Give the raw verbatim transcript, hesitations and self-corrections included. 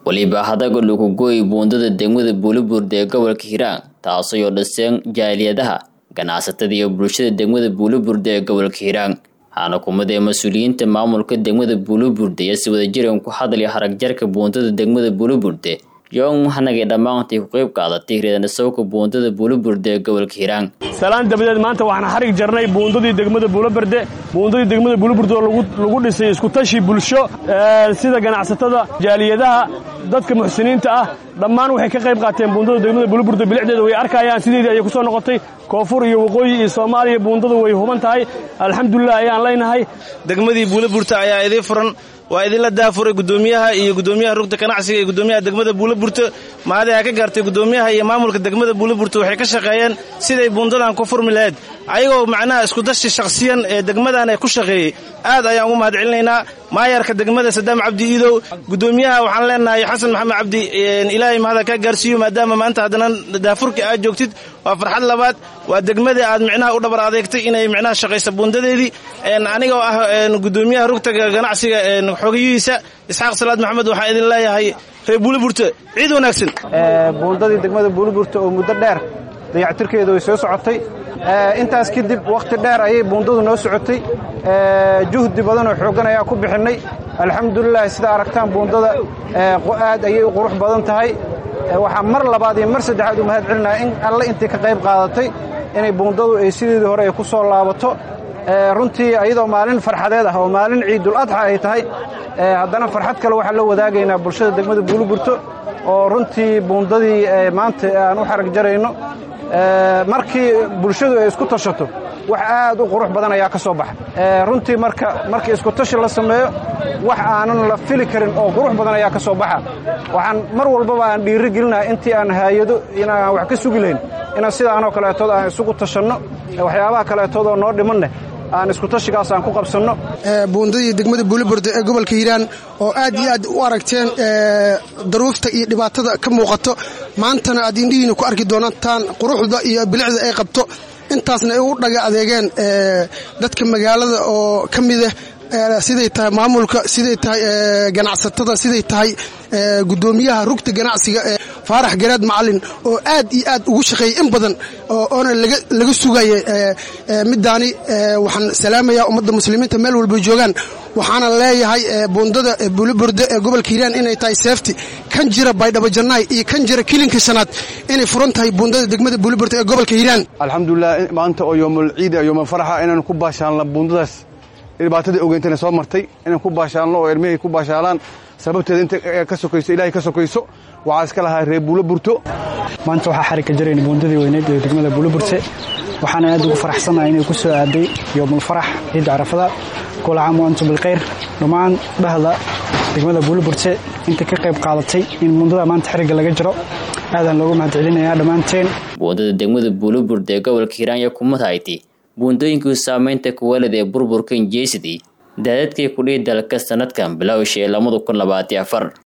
waliba hadaga lagu gooy buundada degmada Buulaburde ee gobolka Hiiraan taasoo dhiseen jaaliyadaha ganacsatada iyo bulshada degmada Buulaburde ee gobolka Hiiraan hana kumada mas'uuliyiinta maamulka degmada Buulaburde ee si wada jireen ku hadlaya harag jarka buundada degmada Buulaburde yoon waxanaga dhamaantii ku qayb qaadatay reedana sawka buundada Buulaburde ee gobolka Hiiraan salaan dabadeed maanta waxaan xarig jarnay buundadii degmada Buulaburde buundadii degmada Buulaburde lagu lagu dhisay isku tashi bulsho sida ganacsatada jaaliyadaha dadka muxsiniinta ah dhammaan waxay ka qayb qaateen buundada degmada Buulaburde bilicdeeda way arkayaan sideedii ay ku soo noqotay koonfur iyo waqooyi iyo Soomaaliya buundada way huban tahay alxamdulillah ayaan leenahay degmadii Buulaburde ayaa idin furan waa idin la daafuray gudoomiyaha iyo gudoomiyaha rugta ganacsiga iyo gudoomiyaha degmada Buulaburde maadaama ka gaartay gudoomiyaha iyo maamulka degmada Buulaburde waxay ka shaqeeyeen siday buundadan ku furmi lahayd ayagoo macnaha isku dashi shakhsiyan ee degmadan ay ku shaqeeyay aad ayaan ugu mahadcelinaynaa maayarka degmada Sadaam Cabdi Iidow gudoomiyaha waxaan leenahay Xasan Maxamed Cabdi Ilaahay mahad ka gaarsiiyo maadaama maanta hadana daafurka aad joogtid waa farxad labaad waa degmada aad macnaha u dhabar adeegtay inay macnaha shaqeyso buundadeedii anigoo ah gudoomiyaha rugta ganacsiga xogiyiisa Isxaaq Salaad Maxamed waxaan idin leeyahay reer Buulaburde ciid wanaagsan ee buundadii degmada Buulaburde oo muddo dheer dayactirkeedu ay soo socotay intaas kadib waqti dheer ayay buundadu noo socotay ee juhdi badan oo xoogan ayaa ku bixinay alxamdulillah sida aragtaan buundada aad ayay u qurux badan tahay waxa mar labaad iyo mar saddexaad u mahad celinaa in alla intii ka qayb qaadatay inay buundadu ay sideedii hore ay ku soo laabato runtii ayadoo maalin farxadeed ah oo maalin ciidul adha ay tahay haddana farxad kale waxa la wadaagaynaa bulshada degmada Buulaburde oo runtii buundadii maanta aan u xarag jarayno markii bulshadu ay isku tashato wax aad u qurux badan ayaa ka soo baxay runtii marka markii isku tashi la sameeyo wax aanan la fili karin oo qurux badan ayaa ka soo baxa waxaan mar walba aan dhiiri gelinaa intii aan hay'ado inaan wax ka sugi lahayn inaan sidaan oo kale tood aan isugu tashanno waxyaabaha kale tood oo noo dhimanne aan isku tashigaas aan ku qabsanno buundadii degmada Buulaburde ee gobolka Hiiraan oo aad iyo aad u aragteen daruufta iyo dhibaatada ka muuqato maantana aad indhihiina ku arki doontaan quruxda iyo bilicda ay qabto intaasna ay u dhaga adeegeen dadka magaalada oo kamid ah siday tahay maamulka siday tahay ganacsatada siday tahay gudoomiyaha rugta ganacsiga ee Faarax Garaad Macallin oo aad iyo aad ugu shaqeeyay in badan oo laga laga sugayay midaani waxaan salaamayaa ummadda muslimiinta meel walba joogan waxaana leeyahay buundada Buulaburde ee gobolka Hiiraan inay tahay safety kan jira Baydhabo Jannaay iyo kan jira kilinka shanaad inay furan tahay buundada degmada Buulaburde ee gobolka Hiiraan alxamdulillah maanta oo yoomul ciid yoomul faraxa inaan ku baashaan buundadaas dhibaatada ogeentana soo martay inaan ku baashaano oo ilmihii ku baashaalaan sababteeda inta ka sokayso Ilaahay ka sokayso waxa iska lahaa reer Buulaburde maanta waxa xarig ka jireen buundadii weyneed ee degmada Buulaburde waxaan aad ugu faraxsanahay inay ku soo aaday yoomul farax ciid Arafada kula caam waantu bil khayr dhamaan bahda degmada Buulaburde inta ka qayb qaadatay in buundada maanta xariga laga jiro aadan loogu mahad celinayaa dhamaanteen buundada degmada Buulaburde ee gobolka Hiiraan iyo kuma taaytay buundooyinku saameynta ku walid ee burburka injeesidii daadadkii ku dhigay dalka sanadkan bilowshii laba kun labaatan iyo afar